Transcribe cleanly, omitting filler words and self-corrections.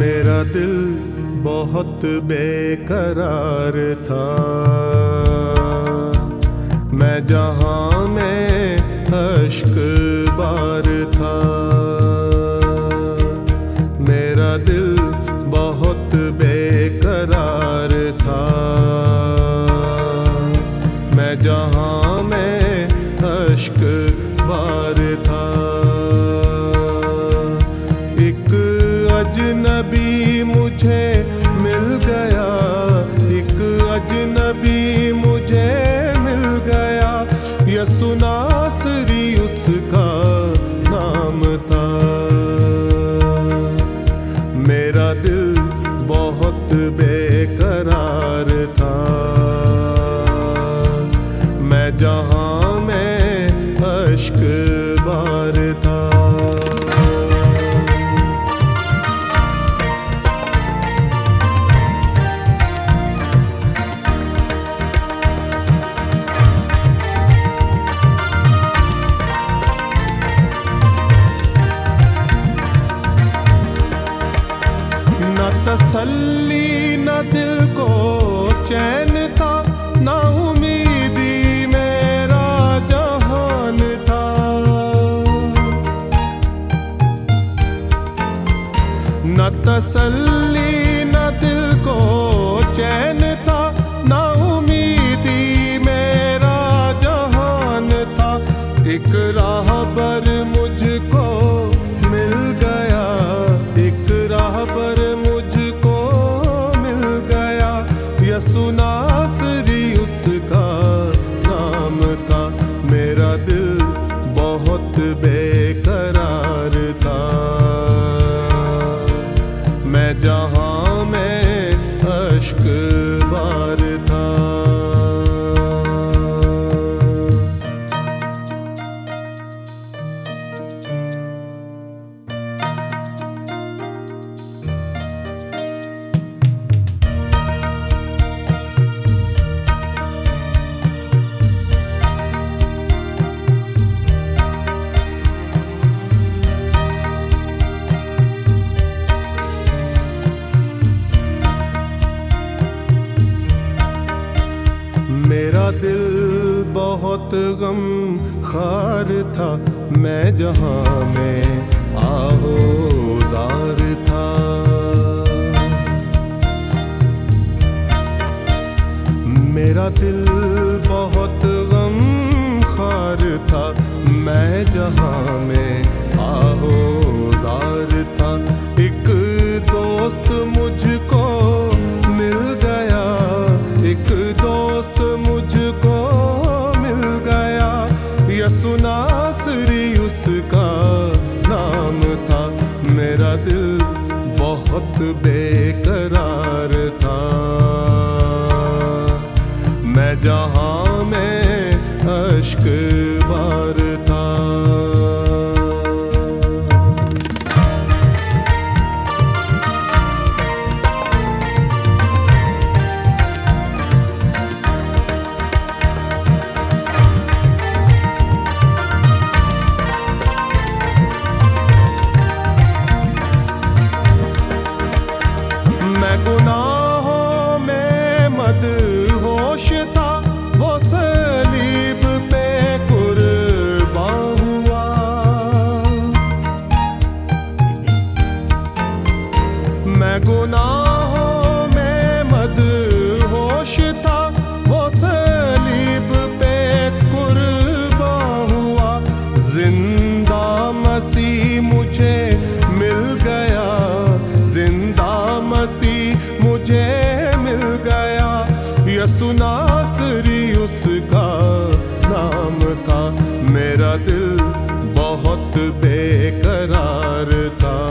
मेरा दिल बहुत बेकरार था। मैं जहां में अश्क बार था। मेरा दिल बहुत बेकरार था। मैं जहां में अश्क बार था। एक अजनबी मुझे मिल गया, एक अजनबी मुझे मिल गया। यसु नासरी उसका नाम था। मेरा दिल बहुत बेकरार था। मैं जहां में अश्क बार था। न तसल्ली न दिल को चैन था, न उम्मीदी मेरा जहान था। न तसल्ली न दिल को चैन था, न उम्मीदी मेरा जहान था। एक राहबर मुझको मिल गया, एक राहबर मुझको मिल गया। यसु नासरी उसका नाम था। मेरा दिल बहुत बेकरार था। मैं जहां में अश्क बार था। मेरा दिल बहुत गम खार था। मैं जहां में आहोज़ार था। मेरा दिल बहुत गम खार था। मैं जहां में आहोज़ार था। एक दोस्त मुझको मिल गया, एक दोस्त मुझको मिल गया। यसु नासरी उसका नाम था। मेरा दिल बहुत बेकरार था। मैं जहां में अश्क बार था। मैं गुनाहों में मदहोश था। वो सलीब पे कुर्बान हुआ। मैं गुनाहों में मदहोश था। वो सलीब पे कुर्बान हुआ। जिंदा मसीह मुझे मिल गया, जिंदा मसीह मुझे मिल गया। यसु नासरी उसका नाम था। मेरा दिल बहुत बेकरार था।